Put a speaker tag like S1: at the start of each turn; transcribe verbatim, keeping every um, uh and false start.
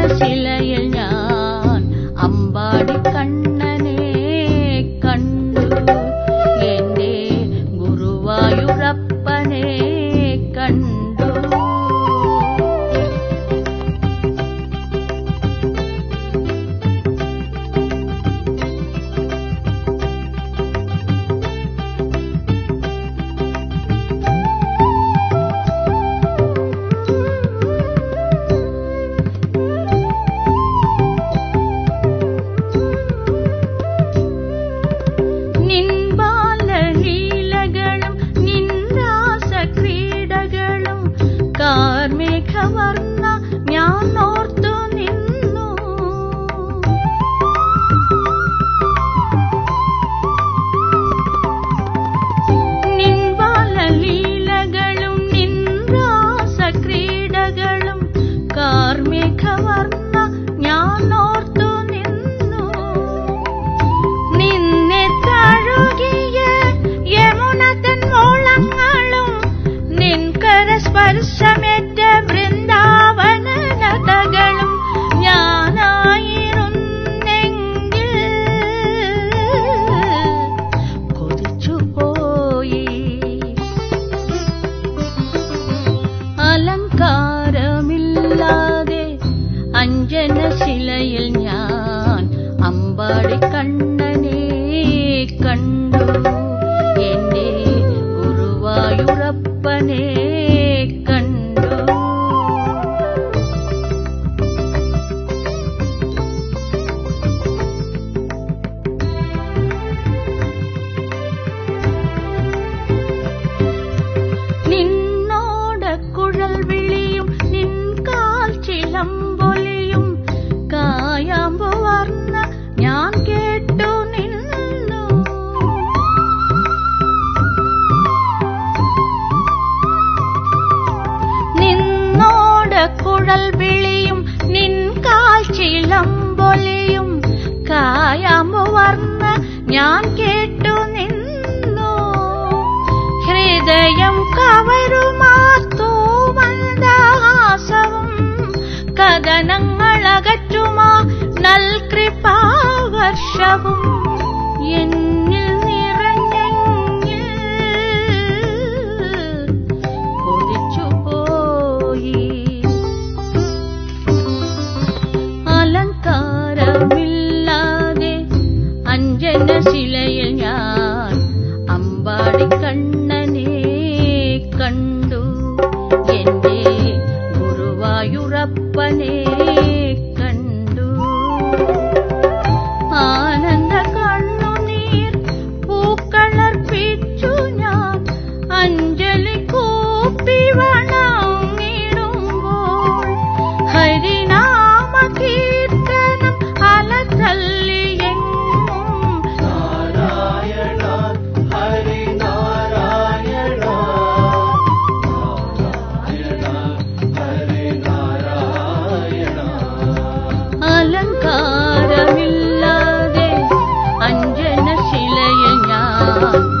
S1: അഞ്ജനശിലയിൽ ഞാൻ അമ്പാടി കണ്ണനെ കണ്ടു. എന്റെ ഗുരുവായൂരപ്പനെ കണ്ടു. കാർമേഘവർണ്ണ ഞാൻ ഓർത്തു നിന്നു. നിൻ ബാലലീലകളും നിൻ രാസക്രീഡകളും കാർമേഘവർണ്ണ ഞാൻ ഓർത്തു നിന്നു. നിന്നെ തഴുകിയ യമുന തൻ മോളങ്ങളും നിൻ കരസ്പർശമേറ്റ വൃന്ദാവന ലതകളും ഞാനായിരുന്നെങ്കിൽ കൊതിച്ചുപോയി. അലങ്കാരമില്ലാതെ അഞ്ജനശിലയിൽ ഞാൻ അമ്പാടി കണ്ണനെ കണ്ടു. എന്റെ ഗുരുവായൂരപ്പനെ കണ്ടു. നിന്നോട് കുഴൽ വിളിയും നിൻ കാൽ ചിലമ്പൊലിയും കായാമ്പു വർണ്ണ ഞാൻ കേട്ടു നിന്നു. നിന്നോട് കുഴൽ വിളിയും നിൻ കാൽ ചിലമ്പൊലിയും കായാമ്പു വർണ്ണ ഞാൻ കേട്ടു നിന്നു. ഹൃദയം കവരുമാത്തോ മന്ദഹാസവും കഥനങ്ങളകറ്റുമാ നൽകൃപാവർഷവും എന്നിൽ നിറഞ്ഞെങ്കിൽ കൊതിച്ചുപോയി. അലങ്കാരമില്ലാതെ അഞ്ജനശിലയിൽ ഞാൻ അമ്പാടി കണ്ണനെ കണ്ടു. എന്റെ ഗുരുവായൂരപ്പനെ കണ്ടു. ആനന്ദ കണ്ണുനീർ പൂക്കളർപ്പിച്ചു ഞാൻ അഞ്ജലി കൂപ്പി വണങ്ങിടുമ്പോൾ ഹരിനാമ കീർത്തനം അലതല്ലിയെങ്ങും നാരായണ ഹരിനാരായണ നാരായണ ഹരിനാരായണ. അലങ്കാരമില്ലാതെ അഞ്ജനശിലയിൽ ഞാൻ